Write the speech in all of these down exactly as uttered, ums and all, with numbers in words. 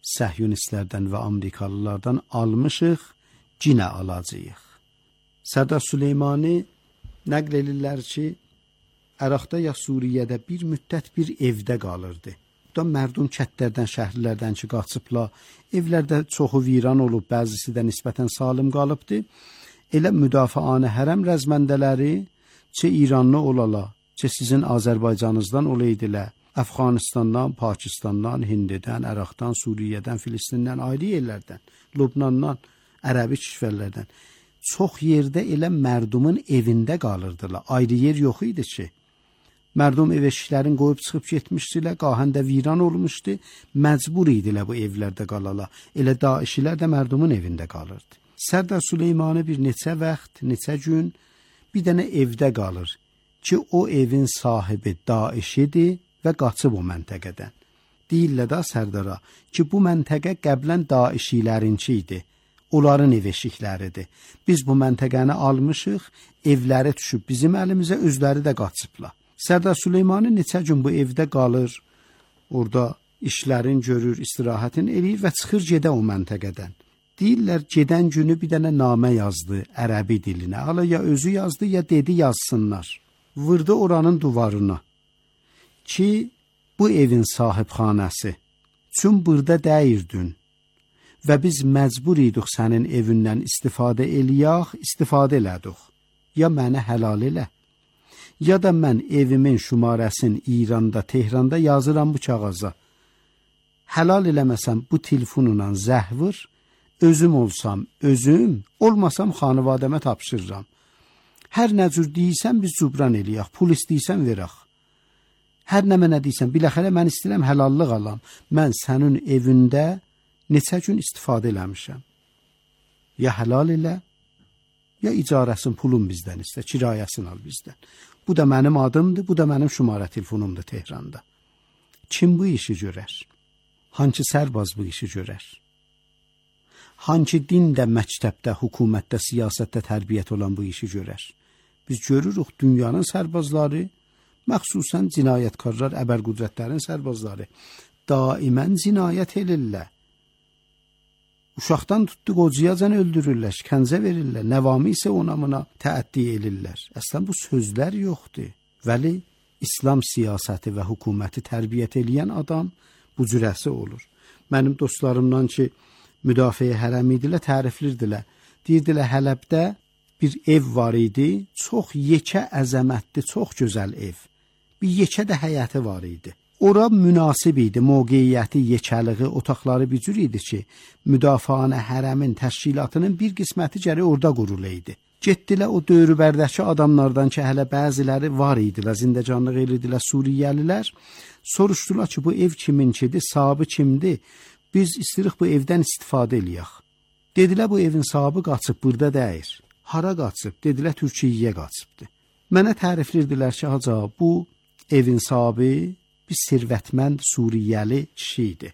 Səhyonistlərdən və Amerikalılardan almışıq, cinə alacağıq. Sərdar Süleymani nəql edirlər ki, Əraqda ya Suriyədə bir müddət bir evdə qalırdı. Da mərdum kətlərdən, şəhərlərdən ki, qaçıbla, evlərdə çoxu viran olub, bəzisi də nisbətən salim qalıbdı. Elə müdafianə hərəm rəzməndələri, ki, İranlı olala, ki, sizin Azərbaycanınızdan olaydılə, Əfqanistandan, Pakistandan, Hindidən, Əraqdan, Suriyədən, Filistindən, ayrı yerlərdən, Lübnandan, ərəbi kişvərlərdən. Çox yerdə elə mərdumun evində qalırdılar. Ayrı yer yox idi ki. Mərdum ev eşiklərin qoyub çıxıb getmişdilər, qahən də viran olmuşdu, məcbur idilər bu evlərdə qalala. Elə daişilər də mərdumun evində qalırdı. Sərdar Süleymani bir neçə vaxt, neçə gün bir dənə evdə qalır ki, o evin sahibi daişidir və qaçıb o məntəqədən. Deyirlər da Sərdara ki, bu məntəqə qəblən daişilərinki idi. Onların ev eşikləridir. Biz bu məntəqəni almışıq, evləri düşüb bizim əlimizə, özləri də qaçıblar. Sərdar Süleymani neçə gün bu evdə qalır, orada işlərin görür, istirahətin eləyir və çıxır gedə o məntəqədən. Deyirlər, gedən günü bir dənə namə yazdı ərəbi dilinə. Hala ya özü yazdı, ya dedi yazsınlar. Vurdu oranın duvarına ki, bu evin sahibxanəsi, çün burada dəyirdün və biz məcbur idik sənin evindən istifadə eləyək, istifadə elədik. Ya mənə həlal elə, ya da mən evimin şumarəsini İranda, Tehranda yazıram bu kağaza. Həlal eləməsəm bu telefonla zəhvır, özüm olsam özüm, olmasam xanıvadəmə tapşırıram. Hər nə cür deyirsən biz cübran eləyək, pul istəyirsən verək. Hər nə mənə deyirsən, biləxərə mən istəyirəm həlallıq alam. Mən sənin evində neçə gün istifadə eləmişəm. Ya həlal elə, ya icarəsin pulun bizdən istə, kirayəsini al bizdən. Bu da mənim adımdır, bu da mənim şumarə telefonumdur Tehranda. Kim bu işi görər? Hanki sərbaz bu işi görər? Hanki din də məktəbdə, hökumətdə, siyasətdə tərbiyyət olan bu işi görər? Biz görürük dünyanın sərbazları, məxsusən cinayətkarlar, əbərqudrətlərin sərbazları daimən cinayət edirlər. Uşaqdan tutdu qocayacan öldürürlər, şikəncə verirlər, nəvamı isə onamına təəddi edirlər. Əslən bu sözlər yoxdur. Vəli İslam siyasəti və hökuməti tərbiyyət eləyən adam bu cürəsi olur. Mənim dostlarımdan ki, müdafiə hərəm idilər, təriflirdilər. Deyirdilər, Hələbdə bir ev var idi, çox yekə əzəmətli, çox gözəl ev. Bir yekə də həyəti var idi. Ora münasib idi, mövqeyiyyəti, yekəliği, otaqları bir cür idi ki, müdafianə hərəmin təşkilatının bir qisməti gəri orada quruluydu. Getdilər o dövrbərdəki adamlardan ki, hələ bəziləri var idilər, zindəcanlıq edirdilər Suriyəlilər. Soruşdular ki, bu ev kiminkidir, sahibi kimdir? Biz istəyirik bu evdən istifadə eləyək. Dedilər, bu evin sahibi qaçıb, burada deyir. Hara qaçıb? Dedilər, Türkiyəyə qaçıbdı. Mənə təriflirdilər ki, haca, bu evin sahibi bir sirvətmənd Suriyəli kişi idi.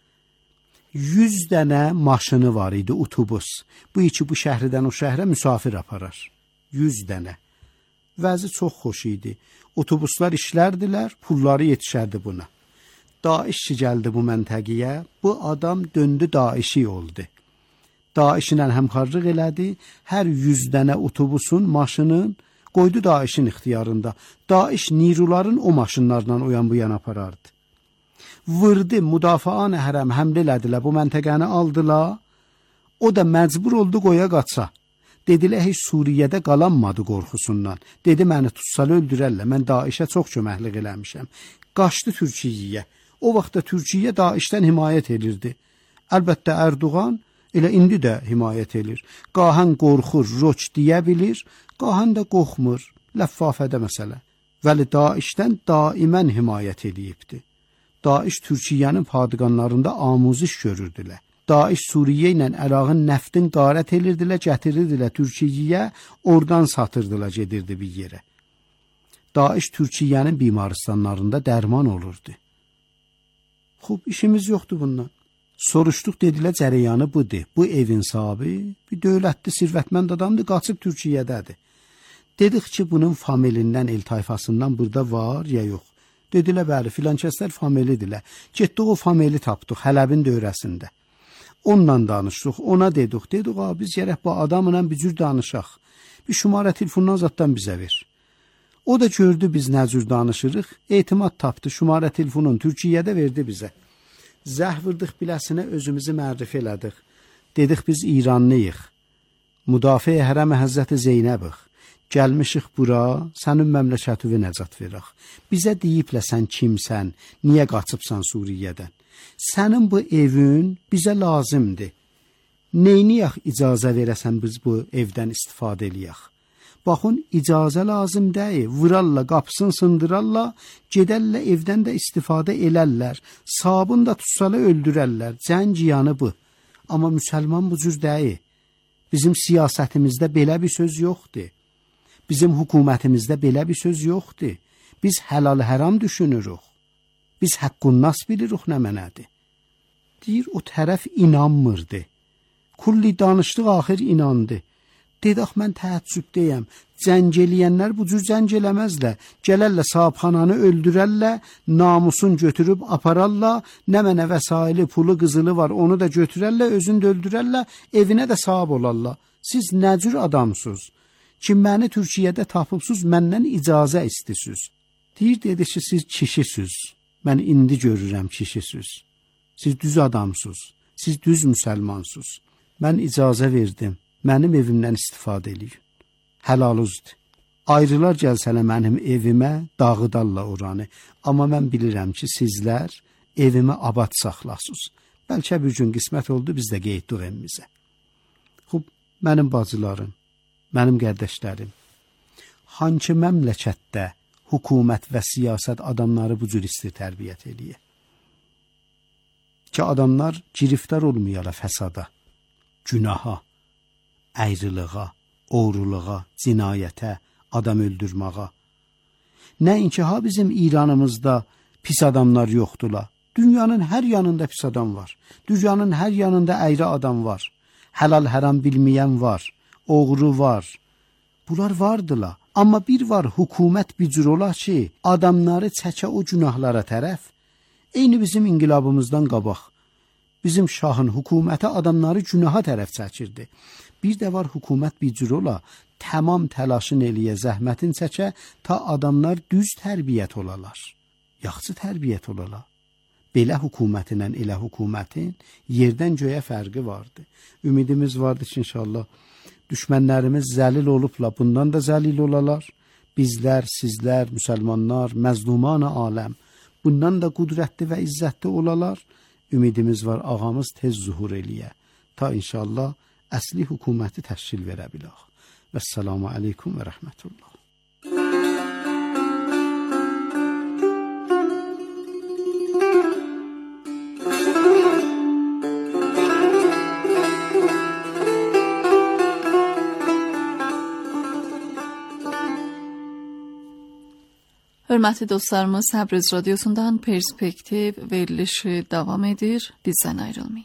yüz dənə maşını var idi, otobus. Bu iki bu şəhridən o şəhrə müsafir aparar. yüz dənə. Vəzi çox xoş idi. Otobuslar işlərdilər, pulları yetişərdi buna. Daişçi gəldi bu məntəqiyə, bu adam döndü daişi oldu. Daişlə həmkarlıq elədi, hər yüz dənə otobusun, maşının qoydu daişin ixtiyarında. Daiş niruların o maşınlarla o yan bu yana aparardı. Vırdı, müdafianə hərəm həmlə elədilər, bu məntəqəni aldılar. O da məcbur oldu qoya qaça. Dedilər, heç Suriyədə qalanmadı qorxusundan. Dedi, məni tutsalı öldürərlər, mən daişə çox köməklik eləmişəm. Qaçdı Türkiyəyə. O vaxtda Türkiyə daişdən himayət edirdi. Əlbəttə Ərdoğan elə indi də himayət edir. Qahən qorxur, roç deyə bilir, qahən də qorxmur, ləffafədə məsələ. Vəli daişdən daimən himayət edibdi. Daiş Türkiyənin padqanlarında amuziş görürdülər. Daiş Suriyə ilə Ərağın nəftin qarət edirdilər, gətirirdilər Türkiyəyə, oradan satırdılar, gedirdi bir yerə. Daiş Türkiyənin bimaristanlarında dərman olurdu. Xub, işimiz yoxdur bundan. Soruşduq, dedilər, cərəyanı budur. Bu evin sahibi bir dövlətli, sirvətmənd adamdır, qaçıb Türkiyədədir. Dedik ki, bunun familindən, el tayfasından burada var ya yox. Dedilər, bəli, filan kəslər familidirlər. Getdik o famili tapdıq Hələbin dövrəsində. Onunla danışdıq, ona dedik, dedik, ha, biz gərək bu adamla bir cür danışaq. Bir şumarə telefonundan zaddan bizə ver. O da gördü biz nə cür danışırıq, etimad tapdı, şumarə telefonun Türkiyədə verdi bizə. Zəh vırdıq biləsinə, özümüzü mərrif elədik. Dedik, biz İranlıyıq. Müdafiə Hərəm Həzrəti Zeynəbıq. Gəlmişik bura, sənin məmləkətüvü nəcat verək. Bizə deyiblə sən kimsən, niyə qaçıbsan Suriyədən? Sənin bu evin bizə lazımdır. Neyniyək icazə verəsən biz bu evdən istifadə eləyək? Baxın, icazə lazım deyil. Vuralla, qapısını sındıralla, gedəllə evdən də istifadə elərlər. Sabun da tutsala öldürərlər. Cəng yanı bu. Amma müsəlman bu cür deyil. Bizim siyasətimizdə belə bir söz yoxdur. Bizim hökumətimizdə belə bir söz yoxdur. Biz həlal həram düşünürük. Biz haqqun nas bilirik nə mənədir. Deyir, o tərəf inanmırdı. Kulli danışdıq, axir inandı. Dedik, mən təəccübdəyəm. Cəng eləyənlər bu cür cəng eləməzlər. Gələrlə sahibxananı öldürərlər, namusun götürüb apararlar, nə mənə vəsaili, pulu, qızılı var, onu da götürərlər, özünü də öldürərlər, evinə də sahib olarlar. Siz nə cür adamsınız? Ki, məni Türkiyədə tapıbsınız, məndən icazə istəyirsiniz. Deyir, dedi ki, siz kişisiniz. Mən indi görürəm kişisiniz. Siz düz adamsınız. Siz düz müsəlmansınız. Mən icazə verdim. Mənim evimdən istifadə eləyin. Həlaluzdur. Ayrılar gəlsələ mənim evimə, dağıdarlar oranı. Amma mən bilirəm ki, sizlər evimi abad saxlasınız. Bəlkə bir gün qismət oldu, biz də qeyddik evimizə. Xub, mənim bacılarım, mənim qardaşlarım, hangi məmləkətdə hökumət və siyasət adamları bu cür istir tərbiyyət eləyir? Ki, adamlar giriftar olmayala fəsada, günaha, əyrılığa, oğruluğa, cinayətə, adam öldürməğa. Nəinki ha bizim İranımızda pis adamlar yoxdurlar. Dünyanın hər yanında pis adam var. Dünyanın hər yanında əyri adam var. Həlal həram bilməyən var. Oğru var. Bunlar vardılar. Amma bir var, hökumət bir cür olar ki, adamları çəkə o günahlara tərəf. Eyni bizim inqilabımızdan qabaq. Bizim şahın hökuməti adamları günaha tərəf çəkirdi. Bir də var, hökumət bir cür ola, tamam təlaşın eləyə, zəhmətin çəkə, ta adamlar düz tərbiyyət olalar. Yaxşı tərbiyyət olalar. Belə hökumətinlə elə hökumətin yerdən göyə fərqi vardı. Ümidimiz vardı ki, inşallah düşmənlərimiz zəlil olubla, bundan da zəlil olalar. Bizlər, sizlər, müsəlmanlar, məzluman-ı aləm, bundan da qudrətli və izzətli olalar. Ümidimiz var, ağamız tez zuhur eləyə. Ta inşallah əsli hökuməti təşkil verə bilək. Vəssalamu aleykum və rəhmətullah. Hörmətli dostlarımız, Təbriz Radyosu'ndan Perspektiv verilişi devam edir. Bizden ayrılmayın.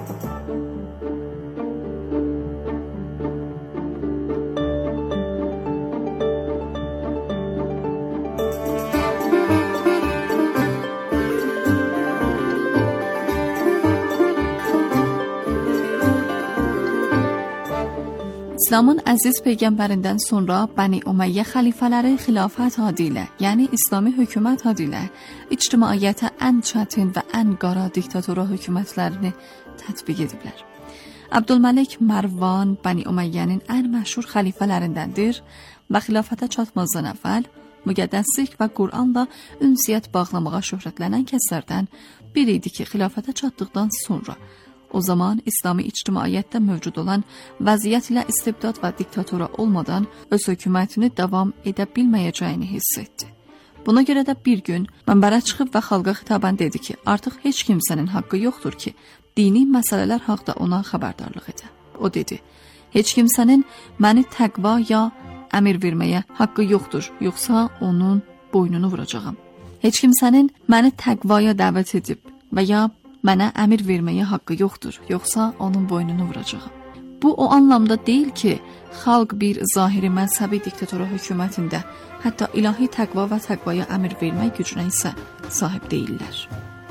İslamın əziz peyğəmbərindən sonra Bəni Umeyyə xəlifələri xilafət adı ilə, yəni İslami hökumət adı ilə ictimaiyyətə ən çətin və ən qara diktatora hökumətlərini tətbiq ediblər. Abdülməlik Marvan Bəni Umeyyənin ən məşhur xəlifələrindəndir və xilafətə çatmazdan əvvəl müqəddəslik və Qur'anla ünsiyyət bağlamağa şöhrətlənən kəslərdən biri idi ki, xilafətə çatdıqdan sonra o zaman İslami ictimaiyyətdə mövcud olan vəziyyət ilə istibdad və diktatora olmadan öz hökumətini davam edə bilməyəcəyini hiss etdi. Buna görə də bir gün mənbərə çıxıb və xalqa xitabən dedi ki, artıq heç kimsənin haqqı yoxdur ki, dini məsələlər haqda ona xəbərdarlıq edə. O dedi, heç kimsənin məni təqva ya əmir verməyə haqqı yoxdur, yoxsa onun boynunu vuracağam. Heç kimsənin məni təqvaya dəvət edib və ya mənə əmir verməyə haqqı yoxdur, yoxsa onun boynunu vuracağam. Bu o anlamda deyil ki, xalq bir zahiri məzhəbi diktatora hökumətində, hətta ilahi təqva və təqvaya əmr vermək gücünə isə sahib deyirlər.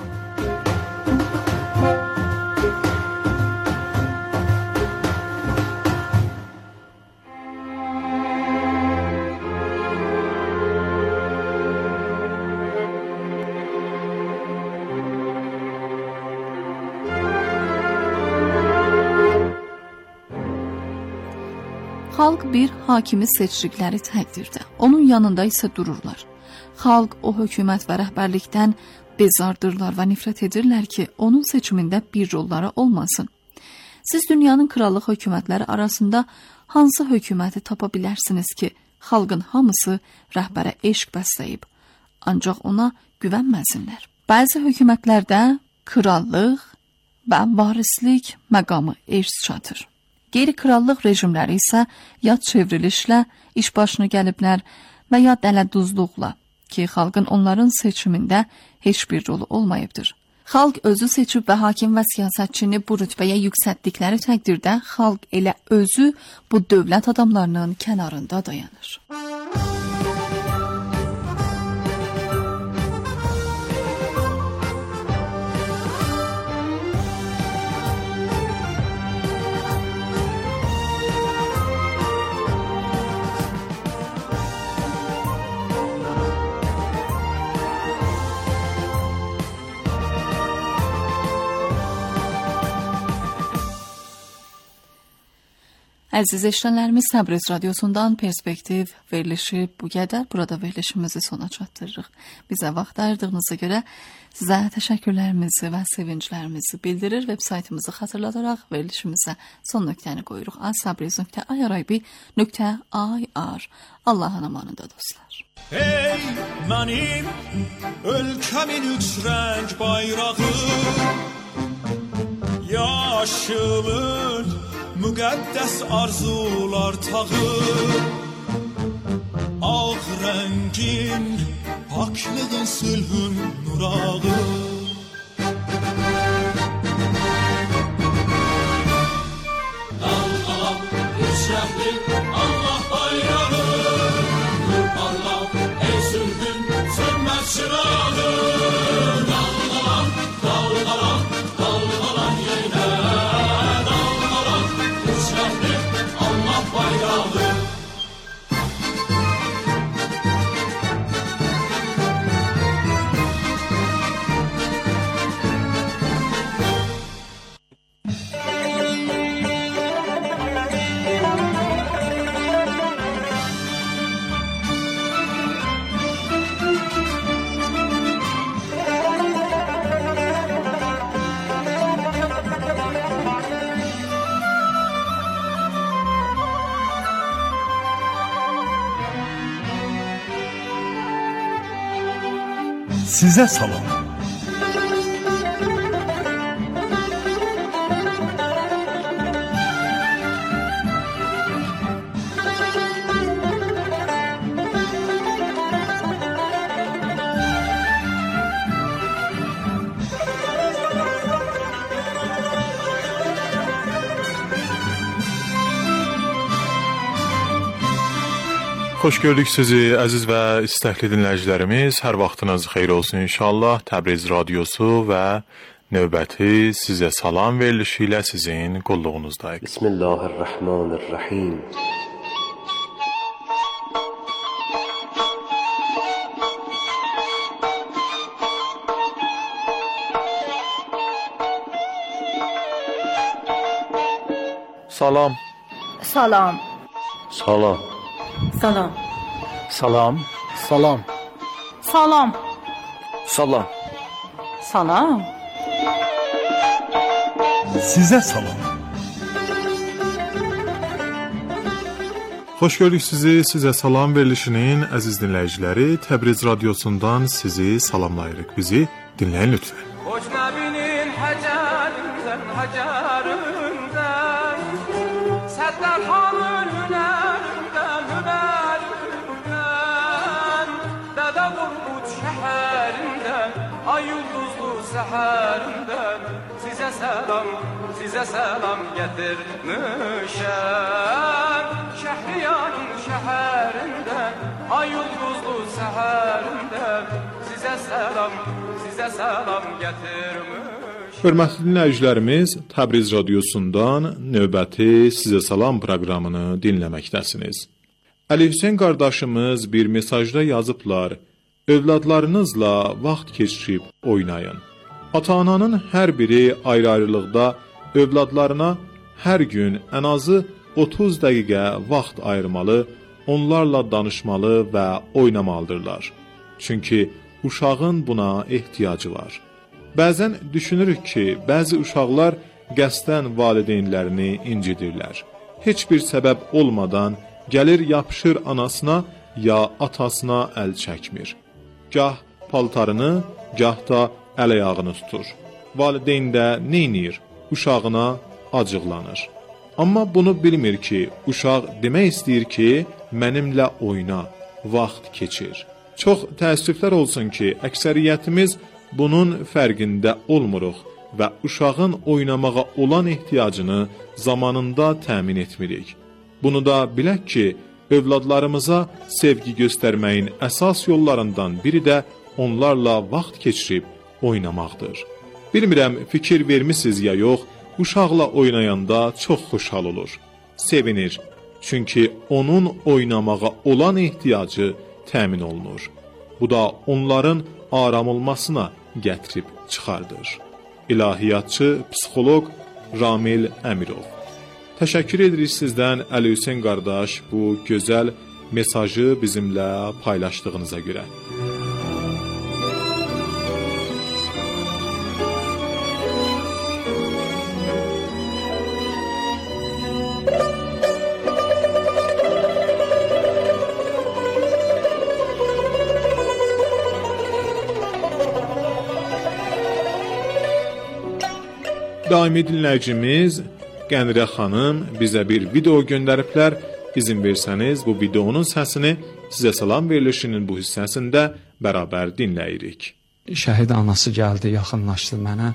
Xalq bir hakimi seçdikləri təqdirdə, onun yanında isə dururlar. Xalq o hökumət və rəhbərlikdən bezardırlar və nifrət edirlər ki, onun seçimində bir rolları olmasın. Siz dünyanın krallıq hökumətləri arasında hansı hökuməti tapa bilərsiniz ki, xalqın hamısı rəhbərə eşq bəsləyib, ancaq ona güvənməsinlər. Bəzi hökumətlərdə krallıq və varislik məqamı ers çatır. Qeyri-krallıq rejimləri isə ya çevrilişlə iş başına gəliblər və ya dələduzluqla ki, xalqın onların seçimində heç bir rolu olmayıbdır. Xalq özü seçib və hakim və siyasətçini bu rütbəyə yüksəltdikləri təqdirdə xalq elə özü bu dövlət adamlarının kənarında dayanır. Əziz eşidənlərimiz, Təbriz radiosundan Perspektiv verilişi bu qədər. Burada verilişimizi sona çatdırırıq. Bizə vaxt ayırdığınıza görə sizə təşəkkürlərimizi və sevinclərimizi bildirir. Web saytımızı xatırladaraq verilişimizə son nöqtəni qoyuruq. asabriz nöqtə irib nöqtə ir. Allah'ın amanında dostlar. Ey mənim ölkəmin üç rəng bayrağı, yaşılın müqəddəs arzular tağı, ağ rəngin paklığın sülhün nurağı. Dalğalan üç rəngin Allah bayrağı, nur parlaq ey sülhün sönməz çırağı. Dalğalan, dalğalan, dalğalan yenə, dalğalan üç rəngin Allah bayrağı. Sizə salam. Xoş gördük sizi, əziz və istəkli dinləyicilərimiz. Hər vaxtınız xeyir olsun inşallah. Təbriz radiosu və növbəti sizə salam verilişi ilə sizin qulluğunuzdayıq. Bismillahirrahmanirrahim. Salam. Salam. Salam. Salam. Salam. Salam. Salam. Salam. Salam. Sizə salam. Xoş gördük sizi, sizə salam verilişinin əziz dinləyiciləri. Təbriz radiosundan sizi salamlayırıq. Bizi dinləyin lütfən. Hoş Nəbinin həcərindən, həcərindən, Səddərxanın hünərindən, hünərindən, Dədə Qorqud şəhərindən, ay ulduzlu səhərindən, sizə selam, size selam getirmişem. Şehriyarın şehrinden, ay yıldızlı seherinden, size selam, size selam getirmişem. Hörmətli dinləyicilərimiz, Təbriz radiosundan növbəti Sizə Salam proqramını dinləməkdəsiniz. Əli Hüseyn qardaşımız bir mesajda yazıblar: Övladlarınızla vaxt keçirib oynayın. Ata-ananın hər biri ayrı-ayrılıqda övladlarına hər gün ən azı otuz dəqiqə vaxt ayırmalı, onlarla danışmalı və oynamalıdırlar. Çünki uşağın buna ehtiyacı var. Bəzən düşünürük ki, bəzi uşaqlar qəsdən valideynlərini incidirlər. Heç bir səbəb olmadan gəlir yapışır anasına ya atasına əl çəkmir. Gah paltarını, gah da əl-ayağını tutur. Valideyn də neynir? Uşağına acıqlanır. Amma bunu bilmir ki, uşaq demək istəyir ki, mənimlə oyna, vaxt keçir. Çox təəssüflər olsun ki, əksəriyyətimiz bunun fərqində olmuruq və uşağın oynamağa olan ehtiyacını zamanında təmin etmirik. Bunu da bilək ki, övladlarımıza sevgi göstərməyin əsas yollarından biri də onlarla vaxt keçirib oynamaqdır. Bilmirəm, fikir vermisiniz ya yox, uşaqla oynayanda çox xoşhal olur, sevinir. Çünki onun oynamağa olan ehtiyacı təmin olunur. Bu da onların aram olmasına gətirib çıxardır. İlahiyyatçı, psixoloq Ramil Əmirov. Təşəkkür edirik sizdən Əli Hüseyn qardaş bu gözəl mesajı bizimlə paylaşdığınıza görə. Daimi dinləyicimiz Qənirə xanım bizə bir video göndəriblər. İzin versəniz bu videonun səsini Sizə Salam verilişinin bu hissəsində bərabər dinləyirik. Şəhid anası gəldi, yaxınlaşdı mənə.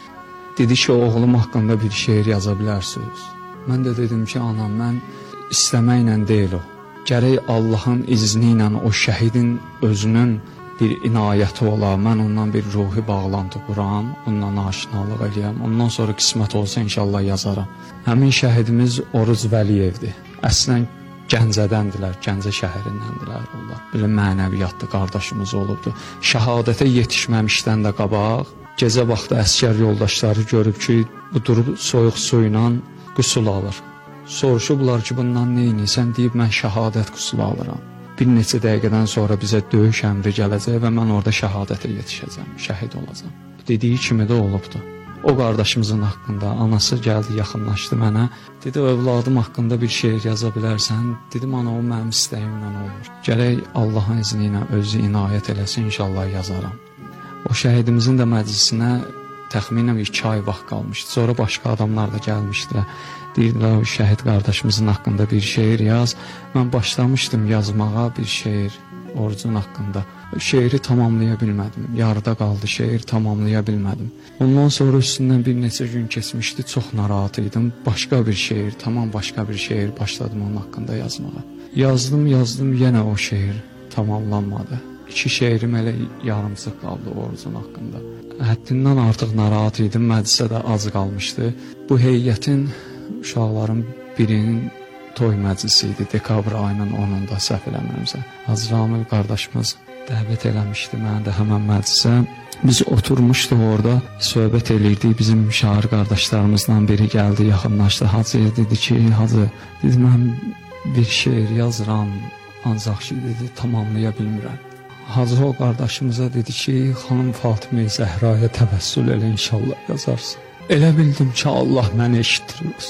Dedi ki, oğlum haqqında bir şeir yaza bilərsiniz. Mən də dedim ki, anam, mən istəməklə deyil o. Gərək Allahın izni ilə o şəhidin özünün bir inayəti ola, mən ondan bir ruhi bağlantı quram, ondan aşinalıq eləyəm, ondan sonra qismət olsa inşallah yazaram. Həmin şəhidimiz Oruz Vəliyevdir. Əslən Gəncədəndilər, Gəncə şəhərindəndirlər onlar. Bir mənəviyyatlı qardaşımız olubdu. Şəhadətə yetişməmişdən də qabaq, gecə vaxtı əsgər yoldaşları görüb ki, bu durub soyuq su ilə qüsul alır. Soruşublar ki, bundan neyniysən? Deyib, mən şəhadət qüsulu alıram. Bir neçə dəqiqədən sonra bizə döyüş əmri gələcək və mən orada şəhadətə yetişəcəm, şəhid olacam. Dediyi kimi də olubdu. O qardaşımızın haqqında anası gəldi, yaxınlaşdı mənə. Dedi, övladım haqqında bir şeir yaza bilərsən? Dedim, ana, o mənim istəyimlə olur. Gərək Allahın izni ilə özü inayət eləsin, inşallah yazaram. O şəhidimizin də məclisinə təxminən iki ay vaxt qalmışdı. Sonra başqa adamlar da gəlmişdilər. Deyirlər, o şəhid qardaşımızın haqqında bir şeir yaz. Mən başlamışdım yazmağa bir şeir Orucun haqqında. Şeiri tamamlaya bilmədim. Yarıda qaldı, şeir tamamlaya bilmədim. Ondan sonra üstündən bir neçə gün keçmişdi, çox narahat idim. Başqa bir şeir, tamam başqa bir şeir başladım onun haqqında yazmağa. Yazdım, yazdım, yenə o şeir tamamlanmadı. İki şeirim elə yarımçıq qaldı Orucun haqqında. Həddindən artıq narahat idim, məclisə də az qalmışdı. Bu heyətin, uşaqların birinin toy məclisi idi, dekabr ayının onunda səhv eləmirəmsə. Hacı Ramil qardaşımız dəvət eləmişdi məni də həmən məclisə. Biz oturmuşduq orada, söhbət eləyirdik. Bizim şair qardaşlarımızdan biri gəldi, yaxınlaşdı. Hacı dedi ki, hacı, dedi, mən bir şeir yazıram, ancaq ki, dedi, tamamlaya bilmirəm. Hacı o qardaşımıza dedi ki, xanım Fatimə Zəhraya təvəssül elə, inşallah yazarsın. Elə bildim ki, Allah məni eşitdirir.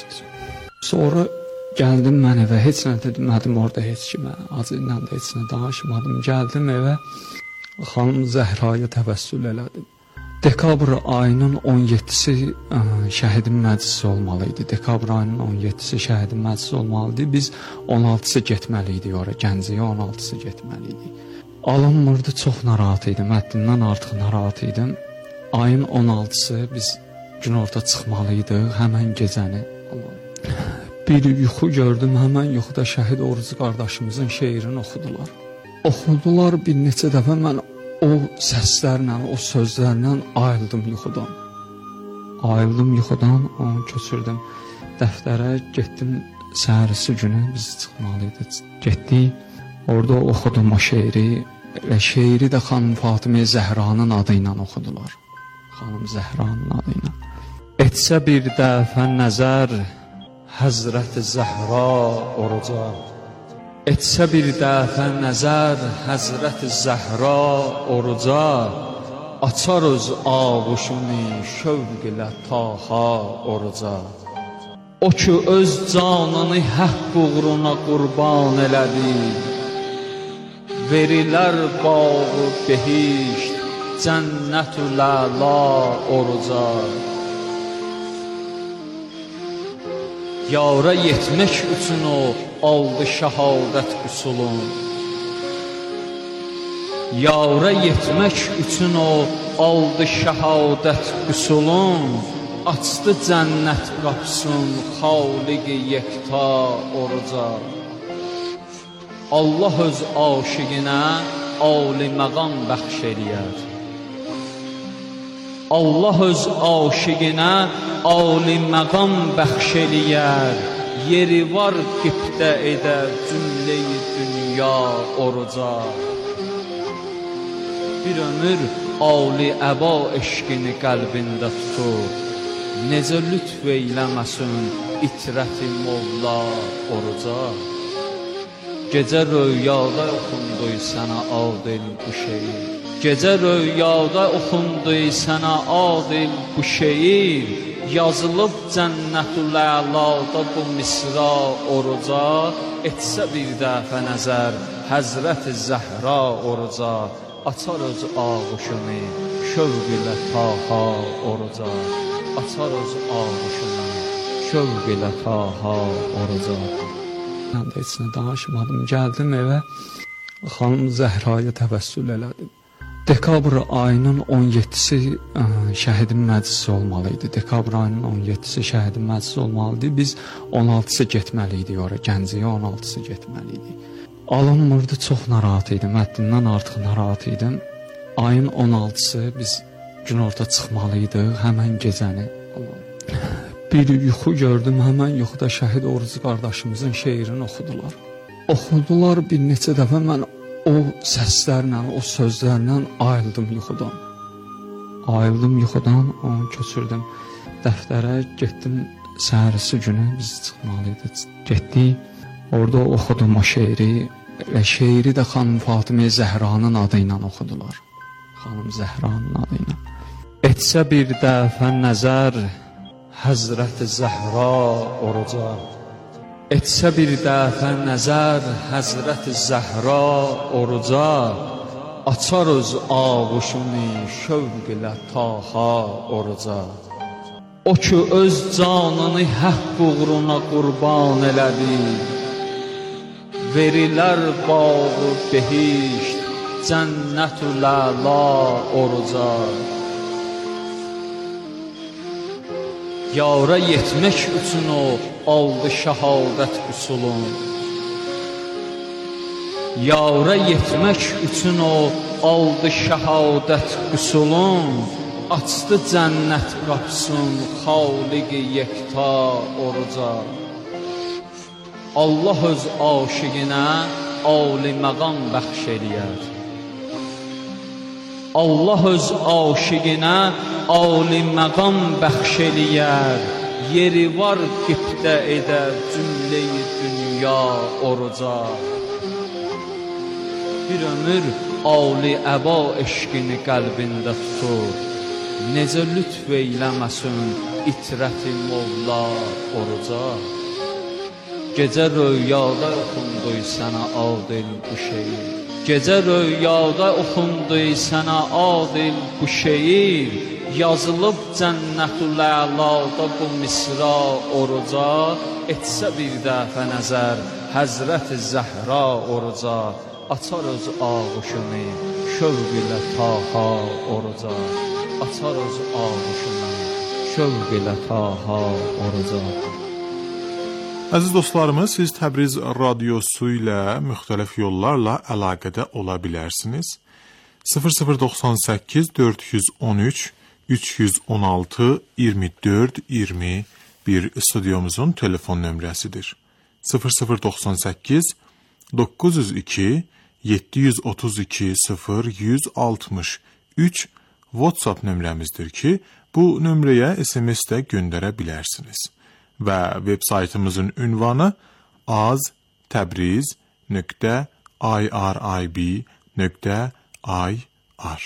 Sonra gəldim mən evə, heç nə demədim orada heç kimə, Hacı ilə də heç nə danışmadım. Gəldim evə, xanım Zəhraya təvəssül elədim. Dekabr ayının on yeddisi ə, şəhidin məclisi olmalı idi. Dekabr ayının on yeddisi şəhidin məclisi olmalı idi. Biz on altısı getməli idik oraya, Gəncəyə on altısı getməli idik. Alınmırdı, çox narahat idim, həddindən artıq narahat idim. Ayın on altısı biz günorta çıxmalıydıq həmən gecəni. Bir yuxu gördüm, həmən yuxuda şəhid Oruc qardaşımızın şeirini oxudular. Oxudular bir neçə dəfə, mən o səslərlə, o sözlərlə ayıldım yuxudan. Ayıldım yuxudan, onu köçürdüm dəftərə, getdim səhərisi günü biz çıxmalıydı. Getdik, orada oxudum o şeiri və şeiri də xanım Fatimə Zəhranın adı ilə oxudular. Xanım Zəhranın adı ilə. Etsə bir dəfə nəzər Həzrət-i Zəhra oruca, etsə bir dəfə nəzər Həzrət-i Zəhra oruca, açar öz ağuşunu şövq ilə taha oruca. O ki öz canını haqq uğruna qurban elədi, verilər bağı behişt cənnət-ül əla oruca. Yara yetmək üçün o aldı şəhadət üsulun, yara yetmək üçün o aldı şəhadət üsulun, açdı cənnət qapısın xaliq-i yekta oruca. Allah öz aşiqinə ali məqam bəxş eləyər, Allah öz aşiqinə ali məqam bəxş eləyər, yeri var qibdə edər cümlə-i dünya oruca. Bir ömür ali əba eşqini qəlbində tutur, necə lütf eyləməsin itrəti Molla oruca. Gecə röyada oxundu sənə adil bu şeir, gecə röyada oxundu sənə adil bu şeir, yazılıb cənnətül əlada bu misra oruca. Etsə bir dəfə nəzər Həzrət-i Zəhra oruca, açar öz ağuşunu şövq ilə taha oruca, açar öz ağuşunu şövq ilə taha oruca. Mən də heç nə danışmadım, gəldim evə, xanım Zəhraya təvəssül elədim. Dekabr ayının on yeddisi ə, şəhidin məclisi olmalıydı. Dekabr ayının on yeddisi şəhidin məclisi olmalıydı. Biz on altısı getməliydik ora, Gəncəyə on altısı getməliydik. Alınmırdı, çox narahat idim, həddindən artıq narahat idim. Ayın on altısı biz günorta çıxmalıydıq, həmən gecəni. Bir yuxu gördüm, həmən yuxuda şəhid Oruc qardaşımızın şeirini oxudular. Oxudular bir neçə dəfə, mən o səslərlə, o sözlərlə ayıldım yuxudan. Ayıldım yuxudan, onu köçürdüm dəftərə, getdim səhərisi günü biz çıxmalıydı. Getdik, orada oxudum o şeiri və şeiri də xanım Fatimə Zəhranın adı ilə oxudular. Xanım Zəhranın adı ilə. Etsə bir dəfə nəzər Həzrət-i Zəhra oruca, etsə bir dəfə nəzər Həzrət-i Zəhra oruca, açar öz ağuşunu şövq ilə taha oruca. O ki öz canını haqq uğruna qurban elədi, verilər bağı behişt cənnət-ül əla oruca. Yara yetmək üçün o aldı şəhadət üsulun, yara yetmək üçün o aldı şəhadət üsulun, açdı cənnət qapısın xaliq-i yekta oruca. Allah öz aşiqinə ali məqam bəxş eləyər, Allah öz aşiqinə ali məqam bəxş eləyər, yeri var qibdə edər cümlə-i dünya oruca. Bir ömür ali əba eşqini qəlbində tutur, necə lütf eyləməsin itrəti Molla oruca. Gecə röyada oxundu sənə adil bu şeir, gecə röyada oxundu sənə adil bu şeir, yazılıb cənnətül əlada bu misra oruca. Etsə bir dəfə nəzər Həzrət-i Zəhra oruca, açar öz ağuşunu şövq ilə taha oruca, açar öz ağuşunu şövq ilə taha orucata. Əziz dostlarımız, siz Təbriz radiosu ilə müxtəlif yollarla əlaqədə ola bilərsiniz. sıfır sıfır doxsan səkkiz dörd yüz on üç üç yüz on altı iyirmi dörd iyirmi bir stüdyomuzun telefon nömrəsidir. sıfır sıfır doxsan səkkiz doqquz yüz iki yeddi yüz otuz iki sıfır yüz altmış üç WhatsApp nömrəmizdir ki, bu nömrəyə S M S də göndərə bilərsiniz. Və veb saytımızın ünvanı aztabriz nöqtə irib nöqtə ir.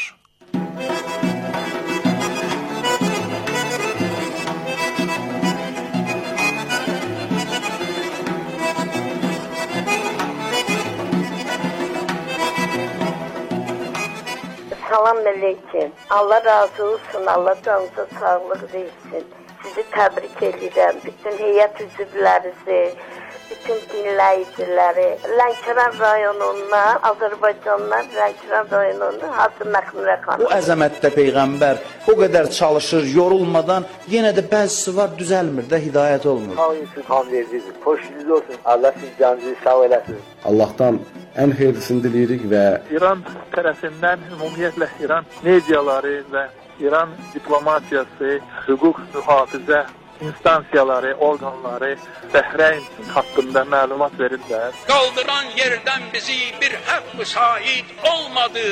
Salam aleyküm. Allah razı olsun. Allah canınıza sağlıq versin. Sizi təbrik edirəm. Bütün heyət üzvlərinizi, bütün dinləyiciləri, Lənkəran rayonundan, Azərbaycandan Lənkəran rayonundan Hacı Məxmurə xanım. Bu əzəmətdə Peyğəmbər o qədər çalışır, yorulmadan, yenə də bəzisi var, düzəlmir də, hidayət olmur. Hamısı kan vericidir. Xoşunuz olsun. Allah siz canınızı sağ eləsin. Allah'tan en hayırlısını dileyirik ve İran tərəfindən ümumiyyətlə İran mediaları və İran diplomatiyası, hüquq mühafizə instansiyaları, orqanları Bəhreyn haqqında məlumat verirlər. Qaldıran yerdən bizi bir haqq müsait olmadı.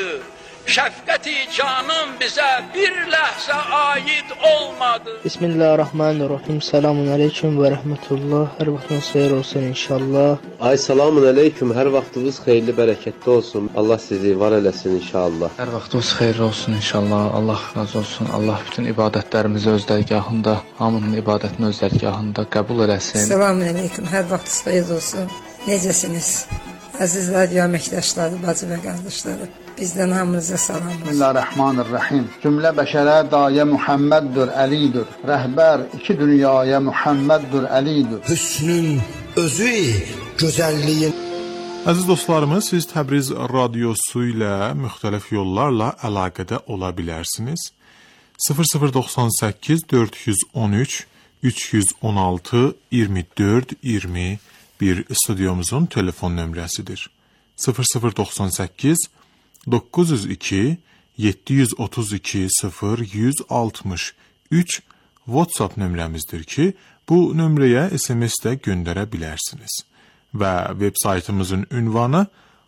Şəfqəti canım bizə bir ləhzə aid olmadı. Bismillahirrahmanirrahim. Selamun aleyküm və rəhmətullah. Hər vaxtınız xeyir olsun inşallah. Ay selamun aleyküm. Hər vaxtınız xeyirli, bərəkətli olsun. Allah sizi var eləsin inşallah. Hər vaxtınız xeyir olsun inşallah. Allah razı olsun. Allah bütün ibadətlərimizi öz dərgahında, hamının ibadətini öz dərgahında qəbul eləsin. Selamun aleyküm. Hər vaxtınız xeyir olsun. Necəsiniz? Əziz radio əməkdaşları, bacı və qardaşları. Bizdən hamınıza salam olsun. Bismillahirrahmanirrahim. Cümlə bəşərə dayə Muhammeddur, Əlidir. Rəhbər iki dünyaya Muhammeddur, Əlidir. Hüsnün özü, gözəlliyin. Əziz dostlarımız, siz Təbriz radiosu ilə müxtəlif yollarla əlaqədə ola bilərsiniz. sıfır sıfır doxsan səkkiz dörd yüz on üç üç yüz on altı iyirmi dörd iyirmi bir stüdyomuzun telefon nömrəsidir. sıfır sıfır doxsan səkkiz doqquz yüz iki yeddi yüz otuz iki sıfır yüz altmış üç WhatsApp nömrəmizdir ki, bu nömrəyə S M S də göndərə bilərsiniz. Və veb saytımızın ünvanı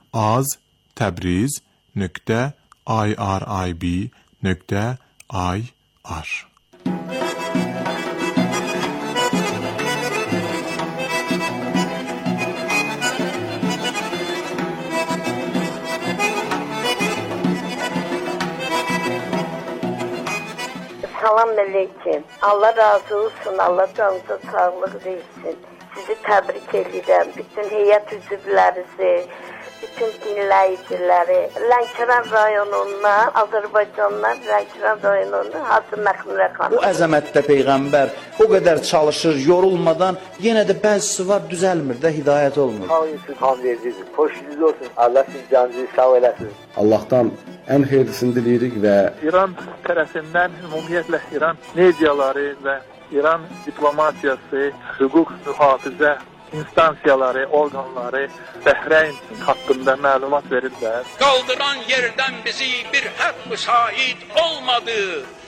aztabriz nöqtə irib nöqtə ir. Salam aleyküm. Allah razı olsun. Allah canınıza sağlıq versin. Sizi təbrik edirəm. Bütün heyət üzvlərinizi, bütün dinləyiciləri, Lənkəran rayonundan, Azərbaycandan Lənkəran rayonundan Hacı Məxmurə xanım. Bu əzəmətdə Peyğəmbər o qədər çalışır, yorulmadan, yenə də bəzisi var, düzəlmir də, hidayət olmur. Hamısı kan vericidir. Xoşunuz olsun. Allah siz canınızı sağ eləsin. Allah'tan en hayırlısını dileyirik ve İran tərəfindən ümumiyyətlə İran mediaları və İran diplomatiyası, hüquq mühafizə instansiyaları, orqanları Bəhreyn haqqında məlumat verirlər. Qaldıran yerdən bizi bir haqq müsait olmadı.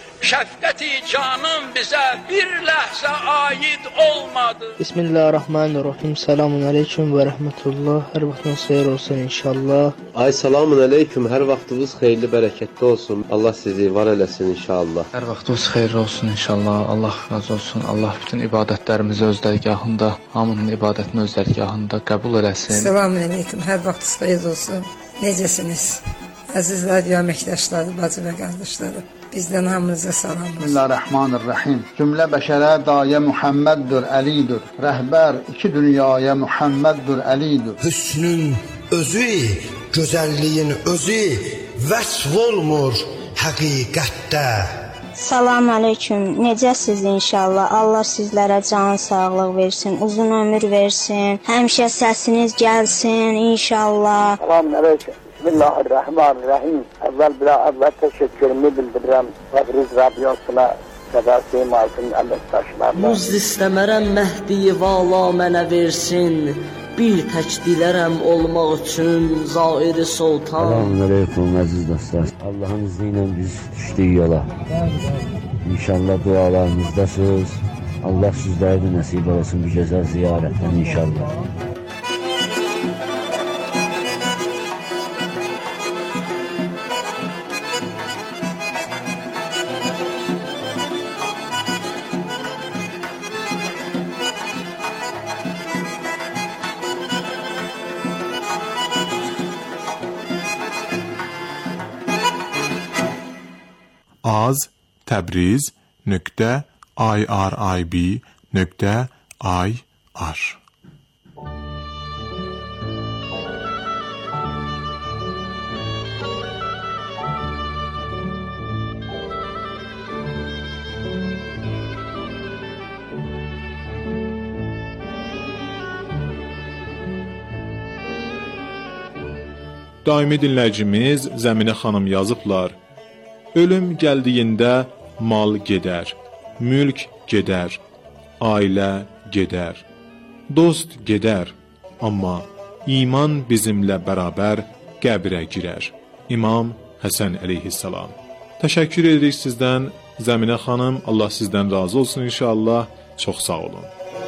Şəfqəti canım bizə bir ləhzə aid olmadı. Bismillahirrahmanirrahim. Selamun aleyküm və rəhmətullah. Hər vaxtınız xeyir olsun inşallah. Ay selamun aleyküm. Hər vaxtınız xeyirli, bərəkətli olsun. Allah sizi var eləsin inşallah. Hər vaxtınız xeyir olsun inşallah. Allah razı olsun. Allah bütün ibadətlərimizi öz dərgahında, hamının ibadətini öz dərgahında qəbul eləsin. Selamun aleyküm. Hər vaxtınız xeyir olsun. Necəsiniz? Əziz radio əməkdaşları, bacı və qardaşları. Bizdən hamınıza salam olsun. Bismillahirrahmanirrahim. Cümlə bəşərə dayə Muhammeddur, Əlidir. Rəhbər iki dünyaya Muhammeddur, Əlidir. Hüsnün özü, gözəlliyin özü vəsf olmur həqiqətdə. Salam aleyküm. Necəsiz inşallah? Allah sizlərə can sağlıq versin, uzun ömür versin. Həmişə səsiniz gəlsin inşallah. Salam aleyküm. Bismillahirrahmanirrahim. Əvvəl bir əvvəl təşəkkürümü bildirirəm Təbriz radiosuna. Səda Seymaltın əməkdaşlarına. Muz istəmərəm Məhdi vala mənə versin, bir tək dilərəm olmaq üçün Zairi Sultan. Selamünaleyküm əziz dostlar. Allah'ın izniyle biz düşdük yola. İnşallah dualarınızdasınız. Allah sizlərə də nəsib olsun bu gözəl ziyarətdən inşallah. az təbriz nöqtə irib nöqtə ir Daimi dinləyicimiz Zəminə xanım yazıblar. Ölüm gəldiyində mal gedər, mülk gedər, ailə gedər, dost gedər, amma iman bizimlə bərabər qəbrə girər. İmam Həsən əleyhissalam. Təşəkkür edirik sizdən Zəminə xanım. Allah sizdən razı olsun inşallah. Çox sağ olun.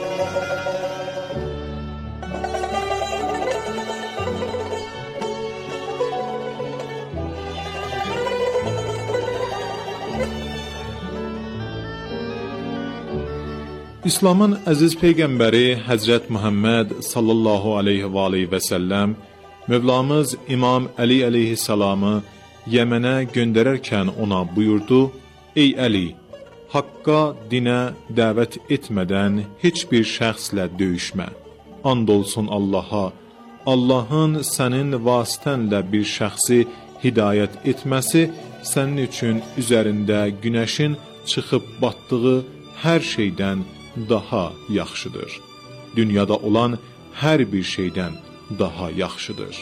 İslamın əziz peyğəmbəri Həzrət Muhammed sallallahu aleyhi və aleyhi və səlləm Mövlamız İmam Əli əleyhissalamı Yəmənə göndərərkən ona buyurdu: Ey Əli, haqqa, dinə dəvət etmədən heç bir şəxslə döyüşmə. And olsun Allaha, Allahın sənin vasitənlə bir şəxsi hidayət etməsi sənin üçün üzərində günəşin çıxıb batdığı hər şeydən daha yaxşıdır. Dünyada olan hər bir şeydən daha yaxşıdır.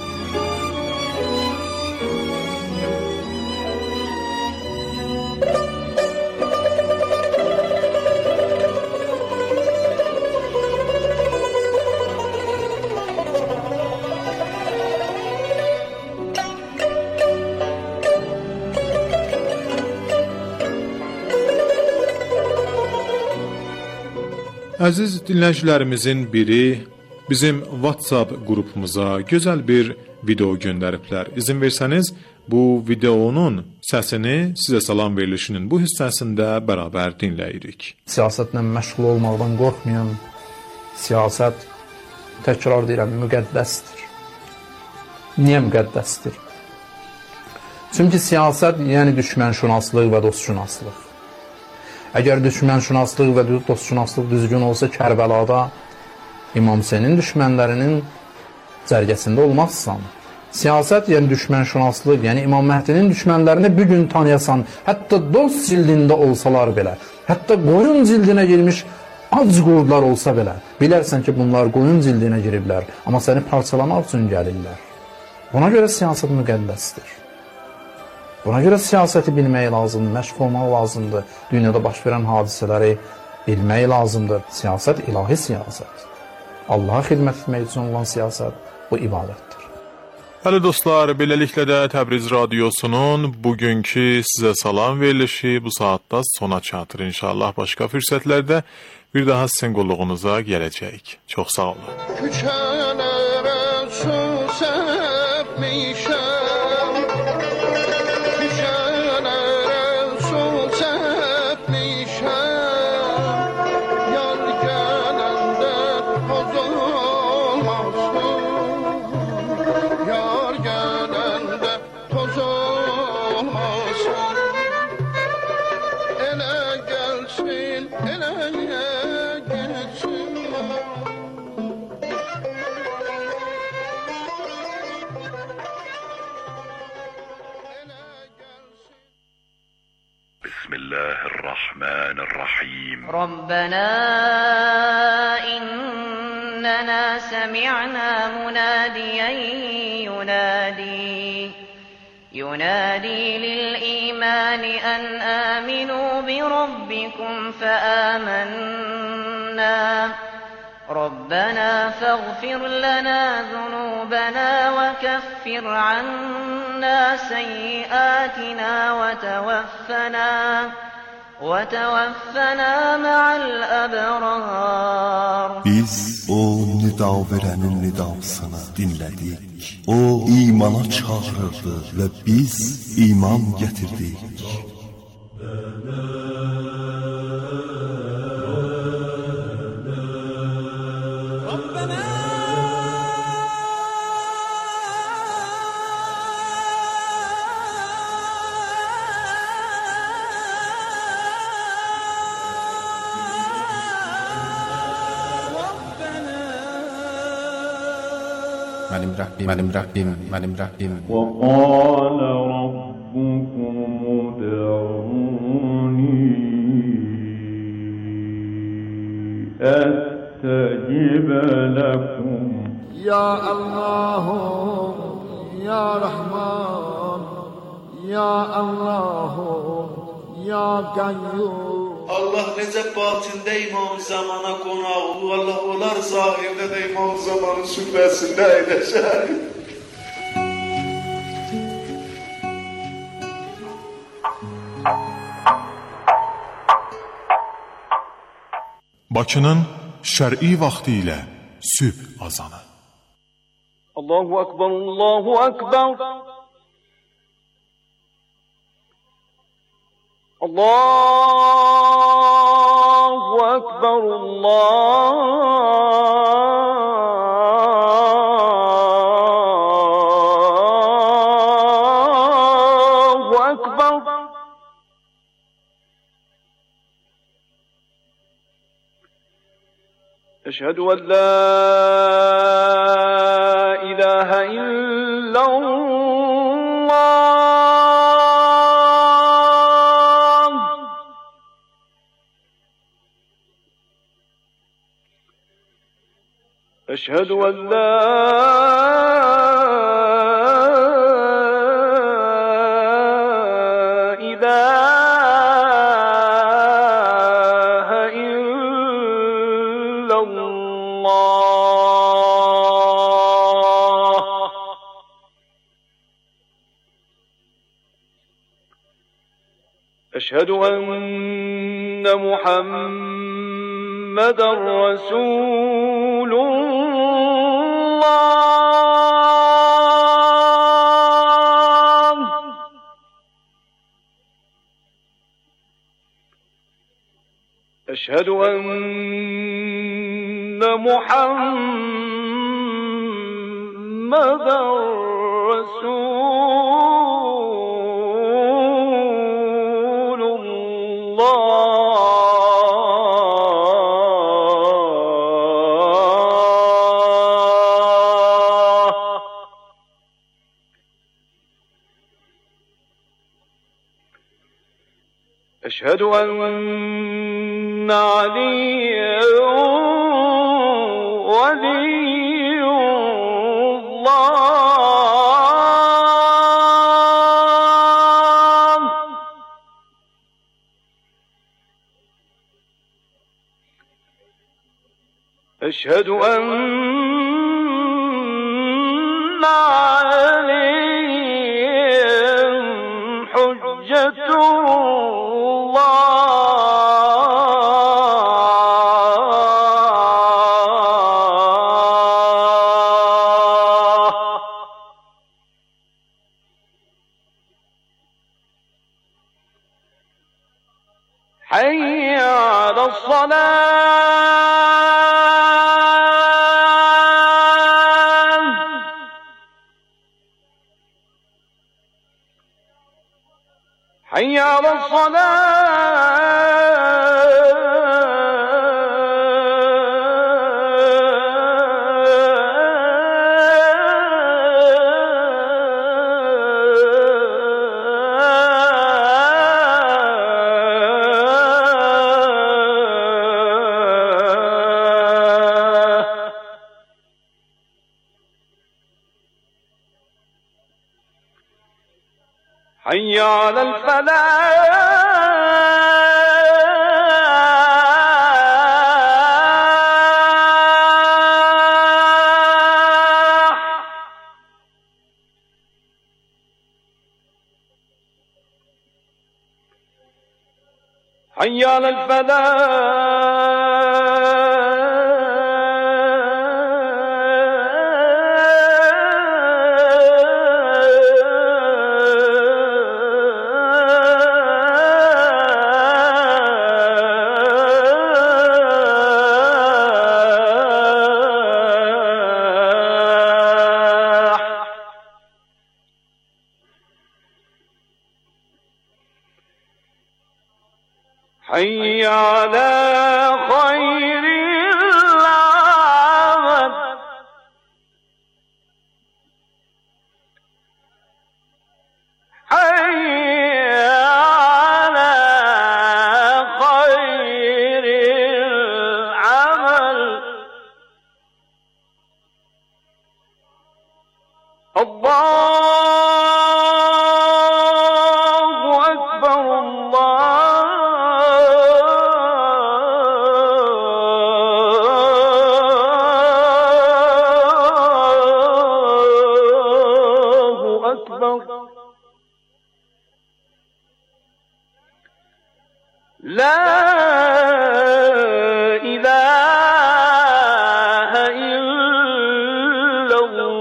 Əziz dinləyicilərimizin biri bizim WhatsApp qrupumuza gözəl bir video göndəriblər. İzin versəniz, bu videonun səsini sizə salam verilişinin bu hissəsində bərabər dinləyirik. Siyasətlə məşğul olmaqdan qorxmayın. Siyasət, təkrar deyirəm, müqəddəsdir. Niyə müqəddəsdir? Çünki siyasət, yəni düşmənşünaslıq və dostşünaslıq. Əgər düşmənşünaslıq və dostşünaslıq düzgün olsa Kərbəlada İmam Hüseynin düşmənlərinin cərgəsində olmazsan. Siyasət, yəni düşmənşünaslıq, yəni İmam Məhdinin düşmənlərini bir gün tanıyasan, hətta dost cildində olsalar belə, hətta qoyun cildinə girmiş ac qurdlar olsa belə, bilərsən ki, bunlar qoyun cildinə giriblər, amma səni parçalamaq üçün gəlirlər. Buna görə siyasət müqəddəsdir. Buna görə siyasəti bilmək lazımdır, məşğul olmaq lazımdır, dünyada baş verən hadisələri bilmək lazımdır. Siyasət ilahi siyasət. Allaha xidmət etmək üçün olan siyasət bu ibadətdir. Hələ dostlar, beləliklə də Təbriz Radiosunun bugünkü sizə salam verilişi bu saatda sona çatır. İnşallah başqa fürsətlərdə bir daha sizin qulluğunuza gələcəyik. Çox sağ olun. Küçələrə su səpmişəm, ربنا إننا سمعنا مناديا ينادي ينادي للإيمان أن آمنوا بربكم فآمنا ربنا فاغفر لنا ذنوبنا وكفر عنا سيئاتنا وتوفنا وتوفنا مع الأبرار. Biz o nida verənin nidasını dinlədik. O imana çağırırdı və biz iman gətirdik. Mənim Rəbbim, mənim Rəbbim, mənim Rəbbim. Və qalə rabbukum ud'uni əstajib lakum. Ya Allah, Ya Rahman, Ya Allah, Ya Qayyum. Allah necə batində İmam Zamana qonağı, Allah olar zahirdə də İmam Zamanın süfrəsində əyləşər. Bakının şər'i vaxtı ilə sübh azanı. Allahu Akbar, Allahu Akbar. Allahu Akbar, Allahu Akbar. Eşhedü en la ilahe illallah. أشهد أن لا إله إلا الله. أشهد أن محمدا رسول أشهد أن محمدا رسول الله. أشهد أن عليا ولي الله. أشهد أن عليا حجة حي على الصلاة. حي على حي على الفلاح حي على الفلاح حي على خير العمل حي على خير العمل الله أكبر الله أكبر لا إله إلا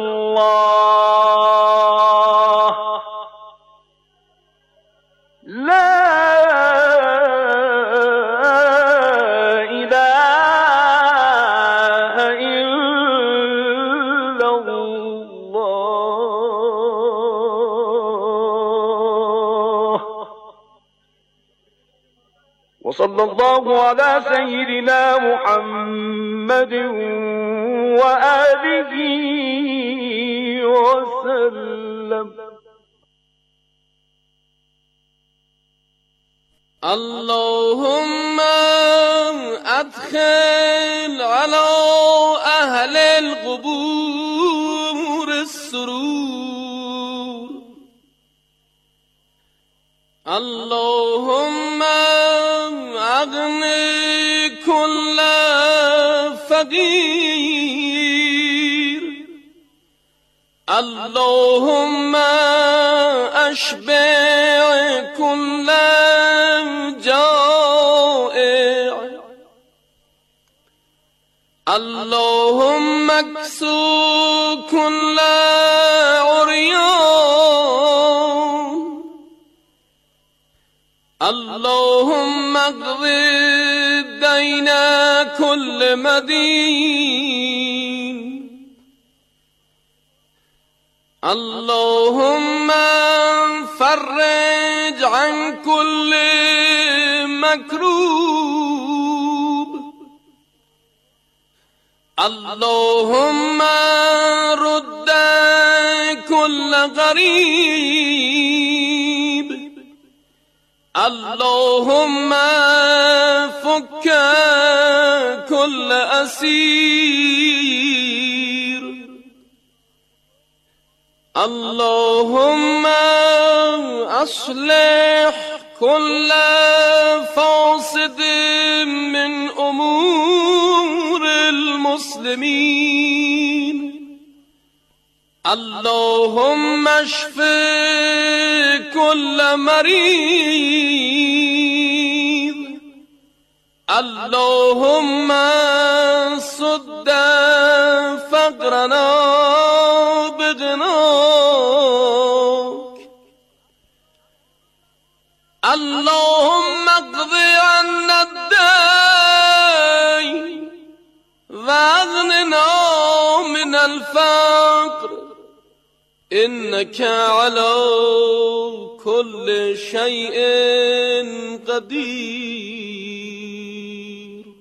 الله لا إله إلا الله وصلى الله على سيدنا محمد وآله وسلم. اللهم أدخل على أهل القبور السرور. اللهم أغني كل فقير. اللهم أشبع كل جائع. اللهم اكسو كل عريان. اللهم اقض دين كل مدين. اللهم فرج عن كل مكروب. اللهم رد كل غريب. اللهم فك كل أسير. اللهم أصلح كل فاسد من أمور المسلمين. اللهم اشف كل مريض. اللهم سد فقرنا بغناك. اللهم اقض عنا الدين واغننا من الفقر إنك على كل شيء قدير.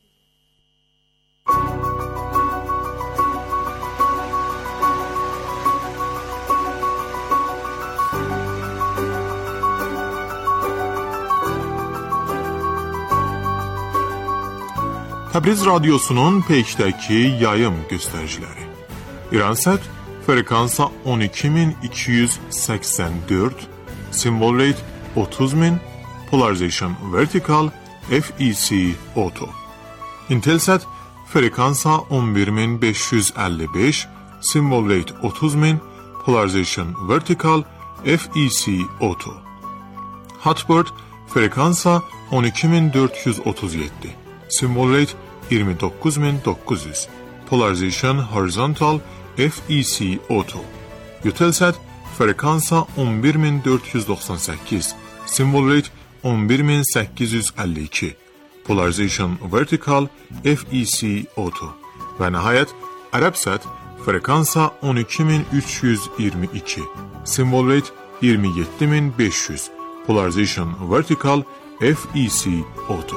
Təbriz Radyosu'nun Peyk'təki yayım göstəriciləri. İransat frekansa on iki min iki yüz səksən dörd, Symbol rate otuz min, polarization vertical, F E C auto. Intelsat frekansa on bir min beş yüz elli beş, symbol rate otuz min, polarization vertical, F E C auto. Hotbird frekansa on iki min dört yüz otuz yedi, symbol rate iyirmi dokuz min dokuz yüz, polarization horizontal, F E C auto. Eutelsat frekansa on bir min dört yüz doxsan səkkiz, symbol rate on bir min səkkiz yüz əlli iki, polarization vertical, F E C auto. Və nəhayət Arabsat frekansa on iki min üç yüz iyirmi iki, symbol rate iyirmi yeddi min beş yüz, polarization vertical, F E C auto.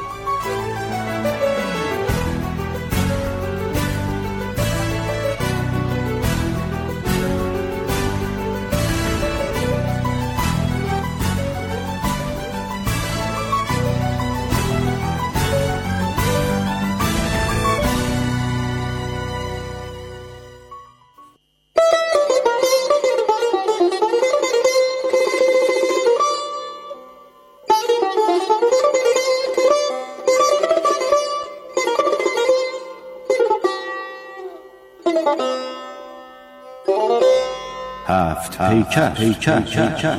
هفت پیکر پیکر پیکر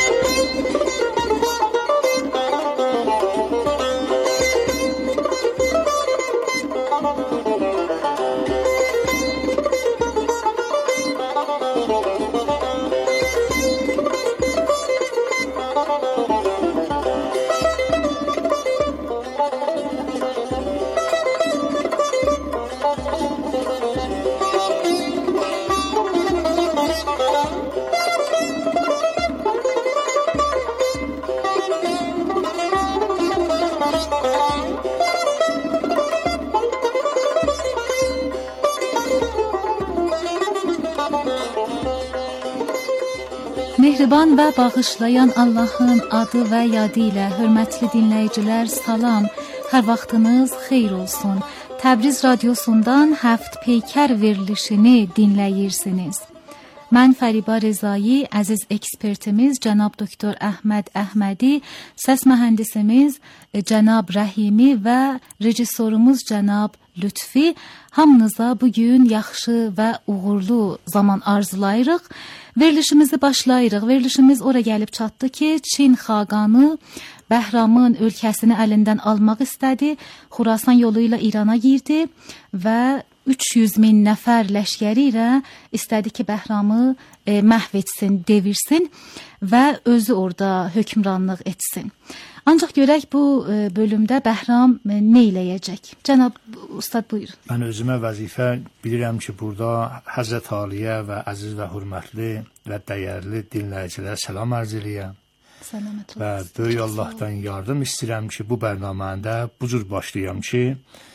Mehriban və bağışlayan Allahın adı və yadı ilə hörmətli dinləyicilər, salam, hər vaxtınız xeyir olsun. Təbriz radiosundan Həft Peykər verilişini dinləyirsiniz. Mən Fəriba Rezayi, əziz ekspertimiz cənab doktor Əhməd Əhmədi, səs mühəndisimiz cənab Rəhimi və rejissorumuz cənab Lütfi hamınıza bugün yaxşı və uğurlu zaman arzulayırıq. Verilişimizi başlayırıq. Verilişimiz ora gəlib çatdı ki, Çin xaqanı Bəhramın ölkəsini əlindən almaq istədi. Xurasan yolu ilə İrana girdi və üç yüz min nəfər ləşkəri ilə istədi ki, Bəhramı e, məhv etsin, devirsin və özü orada hökmranlıq etsin. Ancaq görək bu e, bölümdə Bəhram e, nə eləyəcək? Cənab ustad buyurun. Mən özümə vəzifə bilirəm ki, burada Həzrət Aliyə və əziz və hörmətli və dəyərli dinləyicilərə salam arz eləyəm. Salamat və böyük Allahdan yardım istəyirəm ki, bu bərnaməndə bu cür başlayam ki,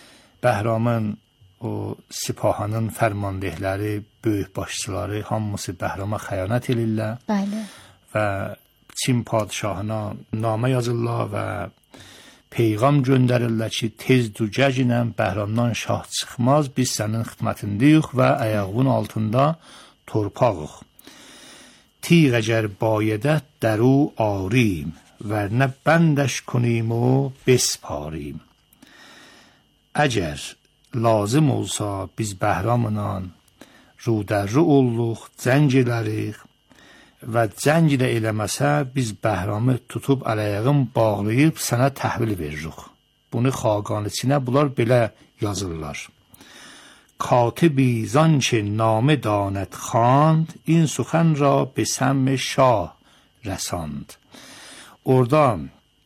Bəhramın o sipahanın fərmandehləri, böyük başçıları hamısı Bəhrama xəyanət edirlər. Bəli. Və Çin padişahına namə yazırlar və peyğam göndərirlər ki, tez dügəc ilə Bəhramdan şah çıxmaz, biz sənin xidmətindəyik və ayağının altında torpağıq. Tiq əgər bayədət dəru arیم, vərnə bəndəş kunیم و بسپاریم. Əgər lazım olsa biz Bəhramla رو در رو olluq, cəng edərik və cəng də eləməsə biz Bəhramı tutub ələyağın bağlayıb sənə təhvil veririk. Bunu xaqan içinə bunlar belə yazırlar. کاتبی زانچه نامه داند خواند این سخن را به سم شاه رساند. Orada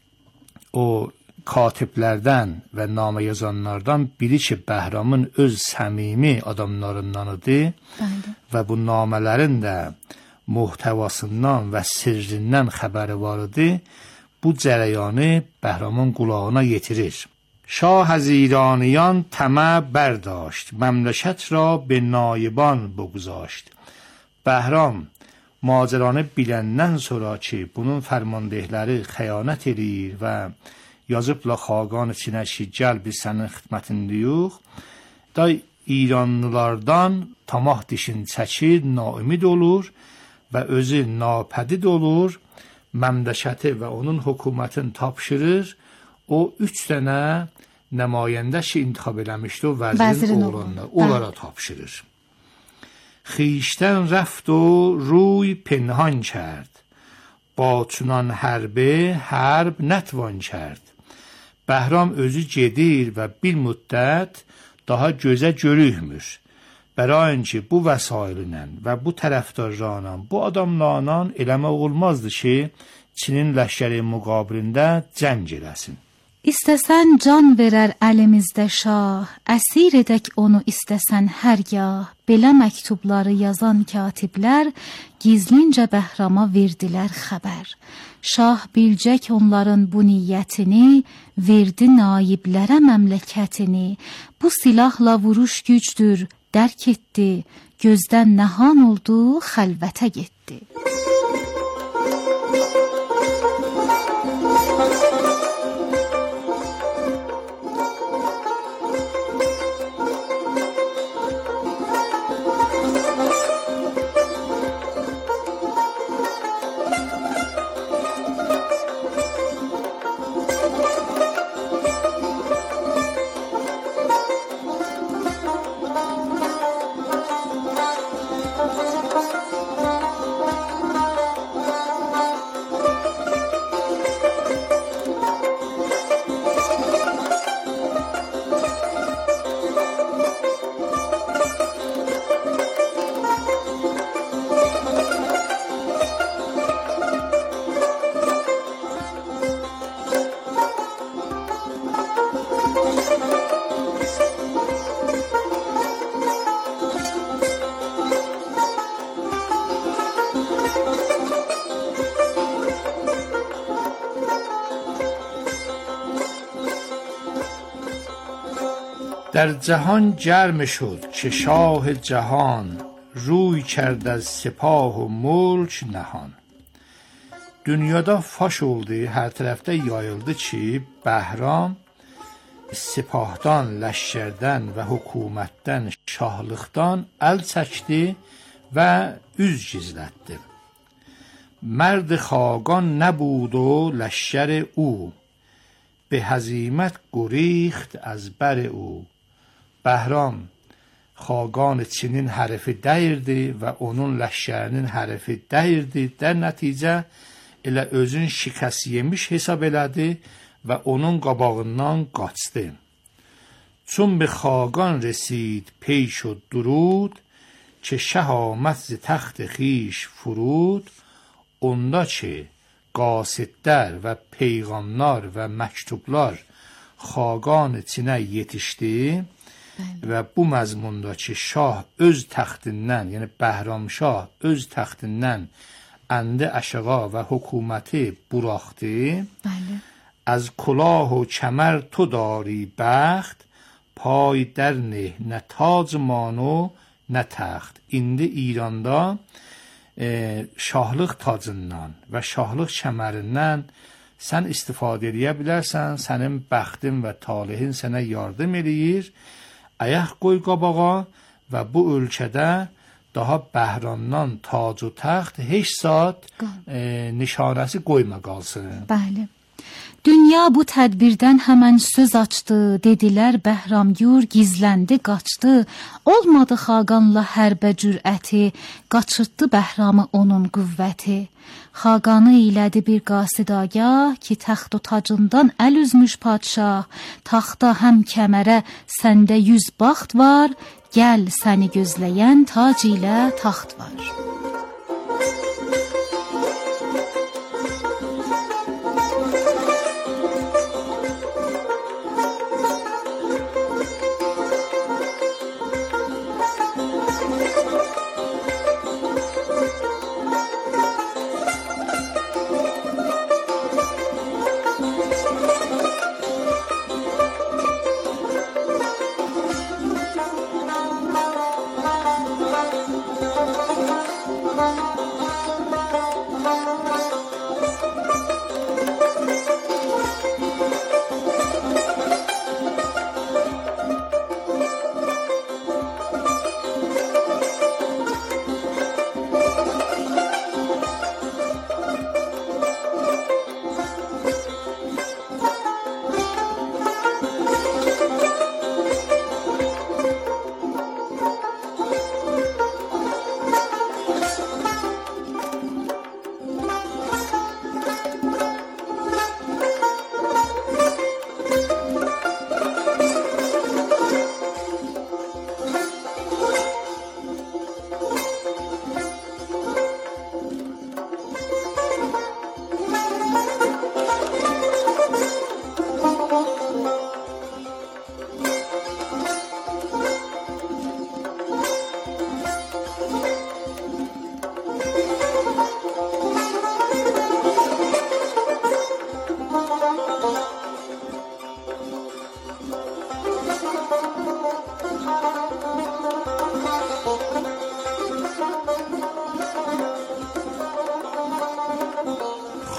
o katiblərdən və namə yazanlardan biri ki, Bəhramın öz səmimi adamlarındanıdır və bu namələrin də muhtəvasından və sirrindən xəbəri var idi. Bu cərəyanı Bəhramın qulağına yetirir. شاه از ایرانیان طمع برداشت مملکت را به نایبان بگذاشت. Bəhram macəranı biləndən sonra ki, bunun fərmandehləri xəyanət edir və yazıbla xaqan içinə ki, gəl biz sənin xidmətindəyik, da İranlılardan tamah dişin çəkir, naümid olur və özü napədid olur. məmləkəti və onun hökumətini tapşırır. O üç dənə nümayəndə ki intikhab eləmişdi o vəzirin oğlanına, onlara tapşırır. Xişdən rəft و روی پنهان کرد با چنان hərbi hərb نتوان کرد. Bəhram özü gedir və bir müddət daha gözə görükmür. Bərayınki bu vəsaillə və bu tərəfdarlarla, bu adamlarla eləmək olmazdı ki, Çinin ləşkəri müqabilində cəng eləsin. İstəsən can verər əlimizdə şah, əsir edək onu istəsən hərgah. Belə məktubları yazan katiblər gizlincə Bəhrama verdilər xəbər. Şah bilcək onların bu niyyətini, verdi naiblərə məmləkətini. Bu silahla vuruş gücdür, dərk etdi, gözdən nəhan oldu, xəlvətə getdi. در جهان گرم شد که شاه جهان روی کرد از سپاه و ملک نهان. Dünyada faş oldu, hər tərəfdə yayıldı ki, Bəhram sipahdan, ləşkərdən və hökumətdən, şahlıqdan əl çəkdi və üz gizlətdi. Mərd xaqan نبود و لشکر او به هزیمت گریخت از بر او. Bəhram xaqan Çinin hərfi dəyirdi və onun ləşkərinin hərfi dəyirdi. Dər nəticə elə özün şikəst yemiş hesab elədi və onun qabağından qaçdı. چون به خاقان رسید پیش و درود که شه آمد ز تخت خویش فرود. Onda ki qasidlər və peyğamlar və məktublar xaqan Çinə yetişdi və bu məzmunda ki şah öz təxtindən, yəni Bəhramşah öz təxtindən əndi əşağa və hökuməti buraxdı. Bəli. از کلاه و کمر تو داری بخت پای در نه نه تاج مانو نه تخت. İndi İranda e, şahlıq tacından və şahlıq kəmərindən sən istifadə edə bilərsən. Sənin bəxtin və talehin sənə yardım eləyir. Ayaq qoy qabağa və bu ölkədə daha Bəhramdan tac و taxt heç saat e, nişanəsi qoyma qalsın. Bəli. Dünya bu tədbirdən həmən söz açdı, dedilər Bəhramgür gizləndi, qaçdı. Olmadı xaqanla hərbə cürəti, qaçırtdı Bəhramı onun qüvvəti. Xaqanı ilədi bir qasidagah ki, təxt o tacından əl üzmüş padşah. Taxta həm kəmərə səndə yüz baxt var, gəl səni gözləyən tac ilə taxt var.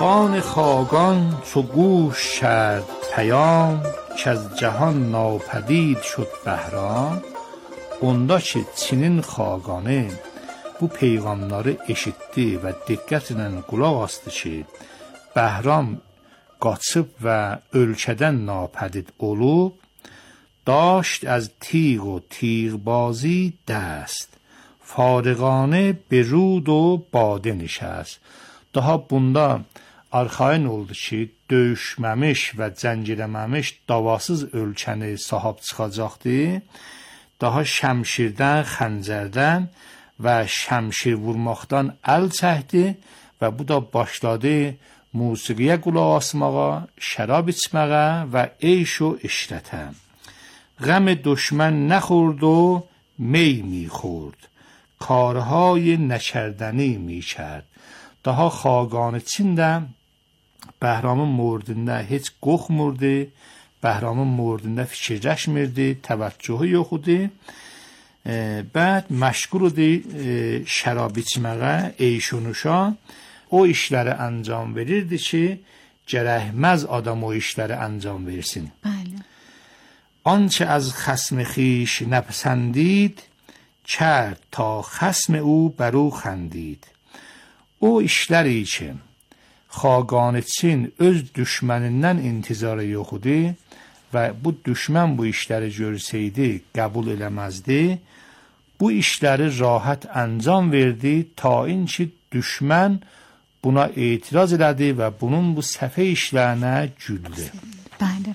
خان خاقان چو گوش کرد پیام که از جهان ناپدید شد بهرام. Onda ki Çinin xaqanı bu peyğamları eşitdi və diqqətlə qulaq asdı ki, Bəhram qaçıb və ölkədən napədid olub, داشت از تیغ و تیغبازی دست فارغانه به رود و باده نشست. Daha bunda arxain oldu ki, döyüşməmiş və cəngələməmiş davasız ölkəni sahib çıxacaqdı. Daha şəmşirdən, xəncərdən və şəmşir vurmaqdan əl çəkdi və bu da başladı musiqiyə qulaq asmağa, şərab içməyə və eyş و işrətə. غم دشمن نخورد و می میخورد کارهای نکردنی میکرد. Daha xaqanı Çində Bəhramın mordunda heç qorxmurdu, Bəhramın mordunda fikirləşmirdi, təvəccühü yox idi. E, bəd məşğul idi e, şərab içməyə, eyşunuşa. O işləri əncam verirdi ki, gərəkməz adam o işləri əncam versin. Bəli. آنچه از خصم خیش نپسندید کرد تا خصم او بر او خندید. O işləri ki, Xaqan Çin öz düşmənindən intizarı yox idi və bu düşmən bu işləri görsəydi, qəbul eləməzdi. Bu işləri rahat əncam verdi ta inki düşmən buna etiraz elədi və bunun bu səfə işlərinə güldü. Bəli.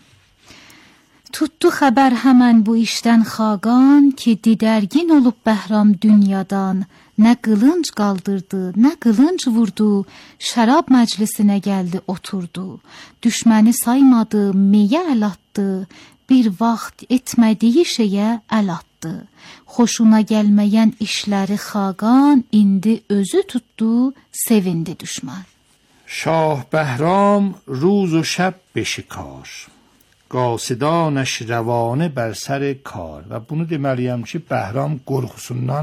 Tutdu xəbər həmən bu işdən Xaqan ki, didərgin olub Bəhram dünyadan. Nə qılınc qaldırdı, nə qılınc vurdu, şərab məclisinə gəldi, oturdu. Düşməni saymadı, meyə əl atdı, bir vaxt etmədiyi şeyə əl atdı. Xoşuna gəlməyən işləri Xaqan indi özü tutdu, sevindi düşmən. شاه بهرام روز و شب به شکار قاصدانش روانه بر سر کار. Və bunu deməliyəm ki, Bəhram qorxusundan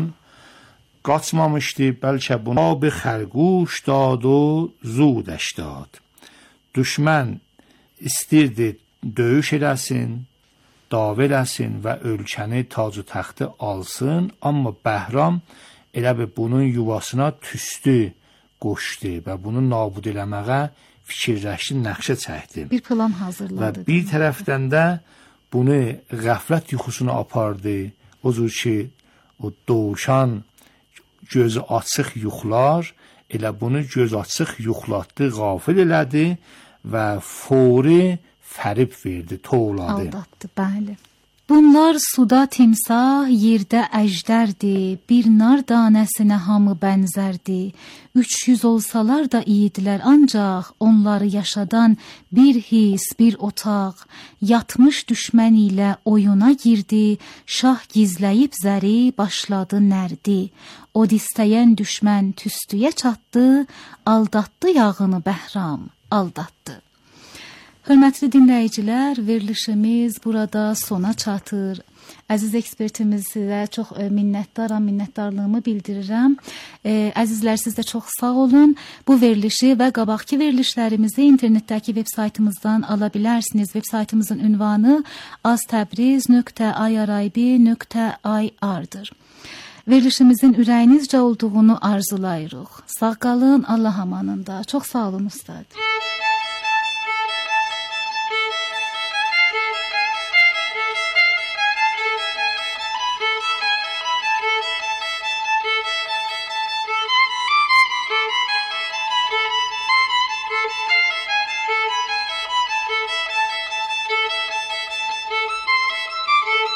qaçmamışdı, bəlkə buna ab xərquş dad و زودش dad. Düşmən istirdi döyüş eləsin, dav eləsin və ölkəni tac-ı taxtı alsın, amma Bəhram elə bir bunun yuvasına tüstü qoşdu və bunu nabud eləməyə fikirləşdi, nəqşə çəkdi. Bir plan hazırladı. Və bir tərəfdən də bunu qəflət yuxusuna apardı. O cür ki, o doğuşan gözü açıq yuxular elə bunu göz açıq yuxlatdı, qafil elədi və fori fərib verdi, toğladı. Aldatdı, bəli. Bunlar suda timsah, yerdə əjdərdi, bir nar danəsinə hamı bənzərdi. Üç yüz olsalar da iyidilər, ancaq onları yaşadan bir his, bir otaq. Yatmış düşmən ilə oyuna girdi, şah gizləyib zəri başladı nərdi. Od istəyən düşmən tüstüyə çatdı, aldatdı yağını Bəhram, aldatdı. Hörmətli dinləyicilər, verilişimiz burada sona çatır. Əziz ekspertimizə çox minnətdaram, minnətdarlığımı bildirirəm. E, əzizlər, siz də çox sağ olun. Bu verilişi və qabaqki verilişlərimizi internetdəki veb saytımızdan ala bilərsiniz. Veb saytımızın ünvanı aztəbriz nöqtə irib nöqtə ir-dir. Verilişimizin ürəyinizcə olduğunu arzulayırıq. Sağ qalın, Allah amanında. Çox sağ olun ustad.